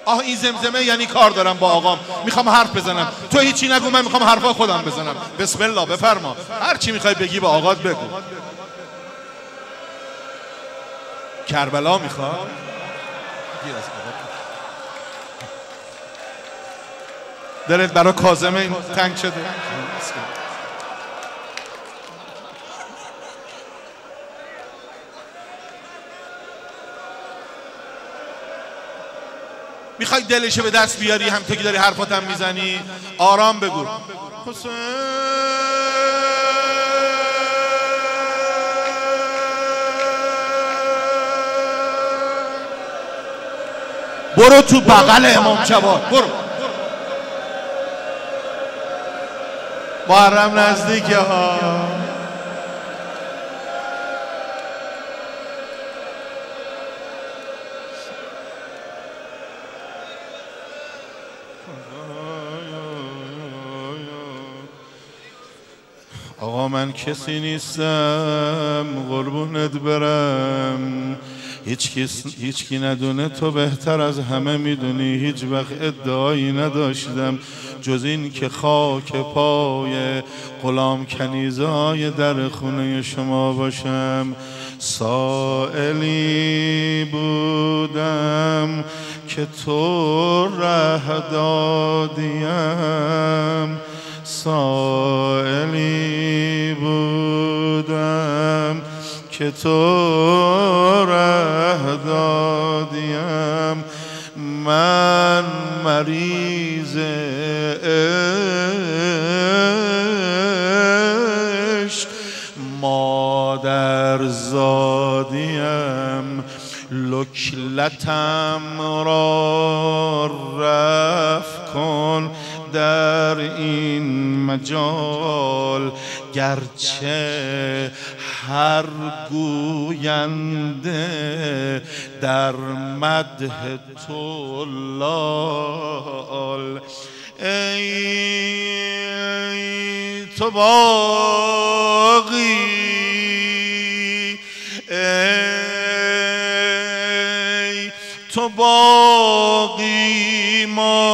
آه این زمزمه یعنی کار دارم با آقام، میخوام حرف بزنم، تو هیچی نگو، من میخوام حرفای خودم بزنم. بسم الله بفرما، هر چی میخوای بگی با آقات بگو. کربلا میخواد گیر از آقا. دلت برای کاظم این تنگ شده؟ میخوای دلشو به دست بیاری هم تو که داری حرفاتم میزنی؟ آرام بگو. حسین برو تو بغل امام جواد، برو. محرم نزدیکه ها. آقا من کسی نیستم قربونت برم، هیچکی ندونه، تو بهتر از همه میدونی. هیچ وقت ادعایی نداشتم جز این که خاک پای غلام کنیزای در خونه شما باشم. سائلی بودم که تو ره دادیم، سائلی بودم که تو ره دادیم. من مریض عشق مادر زادیم، لکلتم را رفع کن در این مجال. گرچه هر گوینده در مدح تو لال. ای تو باقی، ای تو باقی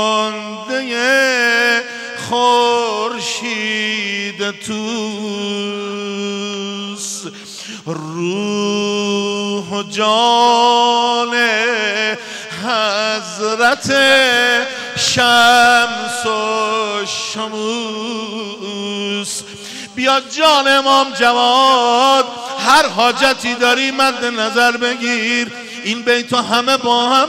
مانده خورشید توست، روح و جان حضرت شمس و شموس. بیا جان امام جواد، هر حاجتی داری مد نظر بگیر، این بیتو همه با هم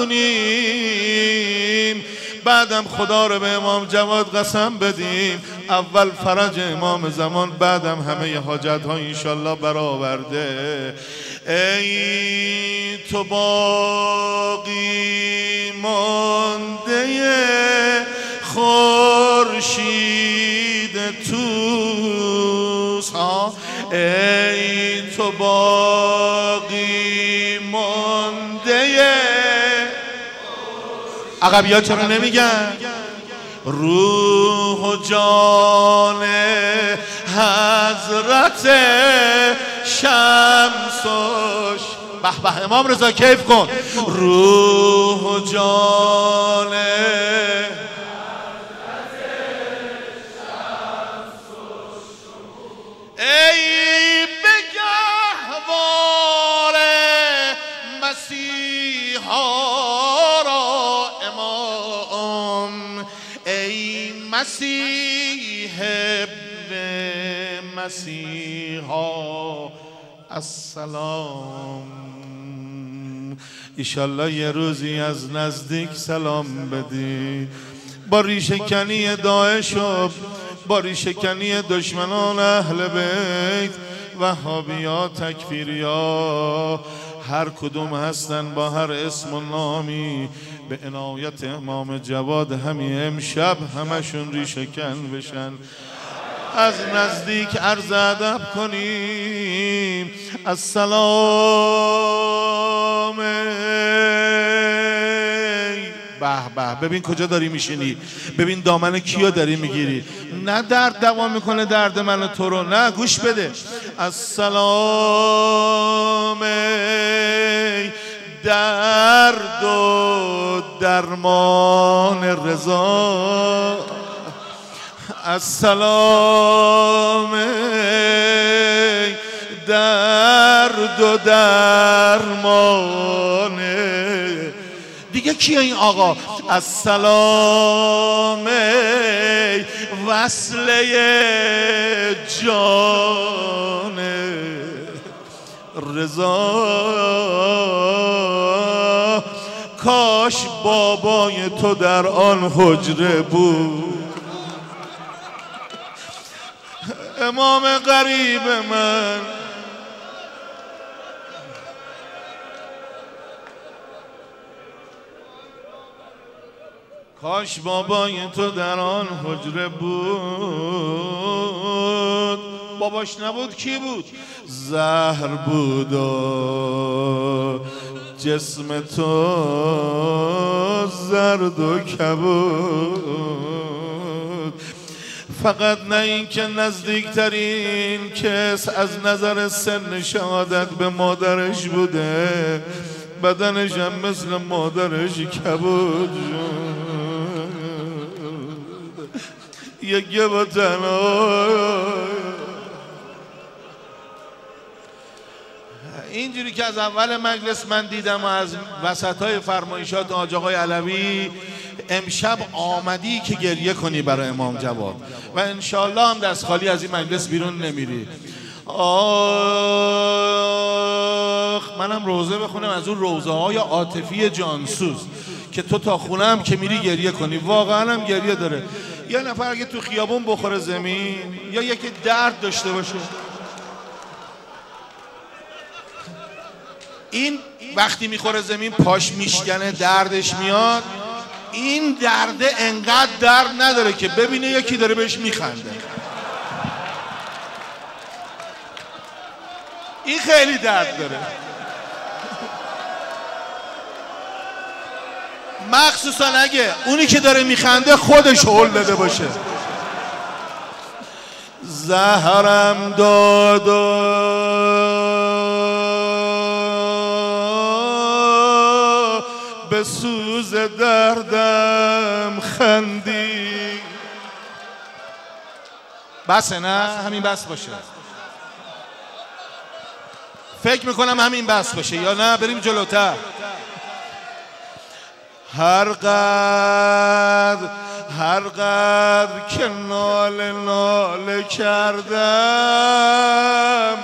بخونیم، بعدم خدا رو به امام جواد قسم بدیم. اول فرج امام زمان، بعدم همه حاجت ها انشالله برآورده. ای تو باقی مانده خورشید توست، ای تو باقی مانده. عقبی‌ها چرا نمیگن؟ روح و جان حضرت شمس و به به امام رضا کیف کن. روح و جان حضرت شمس و ای بگهوار مسیحا مسیح ابن مسیحا السلام. ایشالله یه روزی از نزدیک سلام بدی. با ریشه‌کنی داعش و با ریشه‌کنی دشمنان اهل بیت، وهابی‌ها، تکفیری‌ها، هر کدوم هستن با هر اسم و نامی، به عنایت امام جواد همین امشب همشون ریشه‌کن بشن. از نزدیک عرض ادب کنیم. السلام. به به، ببین کجا داری میشینی، ببین دامن کیو داری میگیری. نه درد دوا میکنه درد من و تو رو، نه گوش بده. السلام. درد و درمان رضا. السلام ای درد و درمانه. دیگه کیه این آقا؟ السلام ای وصله جان رضا. کاش بابای تو در آن حجره بود. امام غریب من کاش بابای تو در آن حجره بود. باباش نبود کی بود؟ زهر بود و جسم تو زرد و کبود. فقط نه این که نزدیکترین کس از نظر سن شهادت به مادرش بوده، بدنش هم مثل مادرش کبود یکی با تنها. اینجوری که از اول مجلس من دیدم و از وسطای فرمایشات حاج آقای علوی، امشب آمدی که گریه کنی برای امام جواد و انشالله هم دست خالی از این مجلس بیرون نمیری. آخ منم روزه بخونم از اون روزه های عاطفی جانسوز که تو تا خونه هم که میری گریه کنی. واقعا هم گریه داره. یه نفر اگه تو خیابون بخوره زمین یا یکی درد داشته باشه، این وقتی میخوره زمین پاش میشکنه دردش میاد، این درده انقدر درد نداره که ببینه یکی داره بهش میخنده. این خیلی درد داره، مخصوصا اگه اونی که داره میخنده خودش هول داده باشه. زهرم داد به سوز دردم خندی. بسه نه؟ همین بس باشه. فکر میکنم همین بس باشه یا نه بریم جلوتر. هر قدر که ناله کردم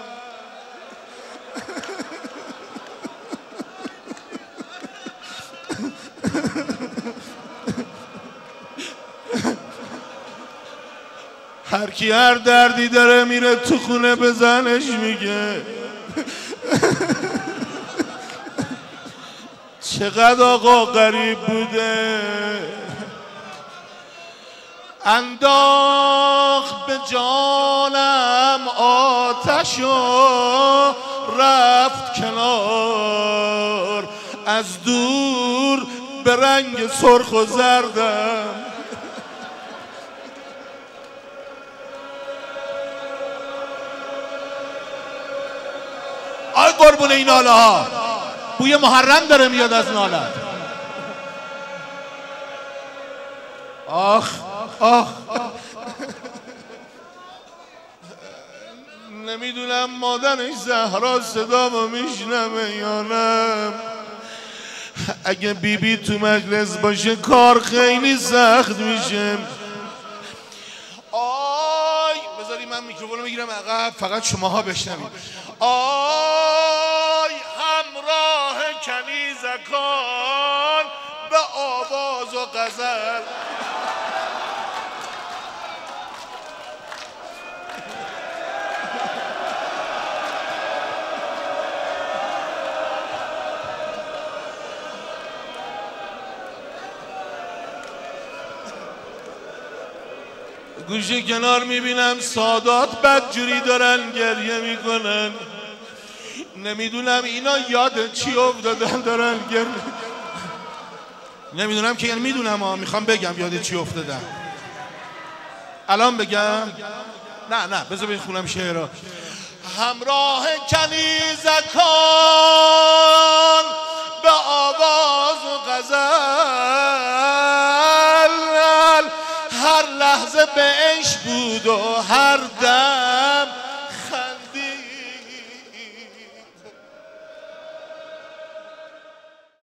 هر کی هر دردی داره میره تو خونه به زنش میگه چقدر آقا غریب بوده، انداخت به جانم آتش و رفت کنار، از دور به رنگ سرخ و زردم. آی قربون این ناله ها، بوی محرم داره میاد از ناله. آخ آخ نمیدونم مادرش زهرا صدامو میشنوه یا نه. اگه بیبی تو مجلس باشه کار خیلی سخت میشه. آی بذاری من میکروفونو میگیرم عقب فقط شماها بشنوید. آی همراه کنیزکان به آواز و غزل، گوشه کنار میبینم سادات بدجوری دارن گریه میکنن. نمیدونم اینا یاد چی افتادن دارن گریه. نمیدونم که، یعنی میدونم میخوام بگم یاد چی افتادن. الان بگم؟ نه بذار بخونم شعرها. همراه کنیزکان به آواز و غزل، بهش بود و هر در